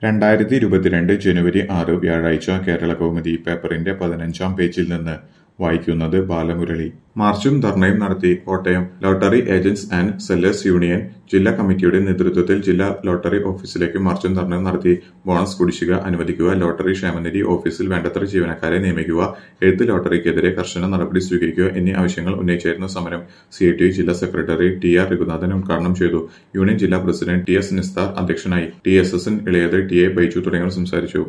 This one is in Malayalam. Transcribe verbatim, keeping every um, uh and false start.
രണ്ടായിരത്തി ഇരുപത്തിരണ്ട് ജനുവരി ആറ് വ്യാഴാഴ്ച കേരളകൗമുദി പേപ്പറിന്റെ പതിനഞ്ചാം പേജിൽ നിന്ന് വായിക്കുന്നത് ബാലമുരളി. മാർച്ചും ധർണയും നടത്തി Kottayam. Lottery agents and sellers union ജില്ലാ കമ്മിറ്റിയുടെ നേതൃത്വത്തിൽ ജില്ലാ ലോട്ടറി ഓഫീസിലേക്ക് മാർച്ചും ധർണയും നടത്തി. ബോണസ് കുടിശ്ശിക അനുവദിക്കുക, ലോട്ടറി ക്ഷേമനിധി ഓഫീസിൽ വേണ്ടത്ര ജീവനക്കാരെ നിയമിക്കുക, എഴുത്ത് ലോട്ടറിക്കെതിരെ കർശന നടപടി സ്വീകരിക്കുക എന്നീ ആവശ്യങ്ങൾ ഉന്നയിച്ചായിരുന്നു സമരം. സി ഐ ടി യു ജില്ലാ സെക്രട്ടറി ടി ആർ രഘുനാഥൻ ഉദ്ഘാടനം ചെയ്തു. യൂണിയൻ ജില്ലാ പ്രസിഡന്റ് ടി എസ് നിസ്താർ അധ്യക്ഷനായി. T S S N Elayath, T A Baiju തുടങ്ങിയവർ സംസാരിച്ചു.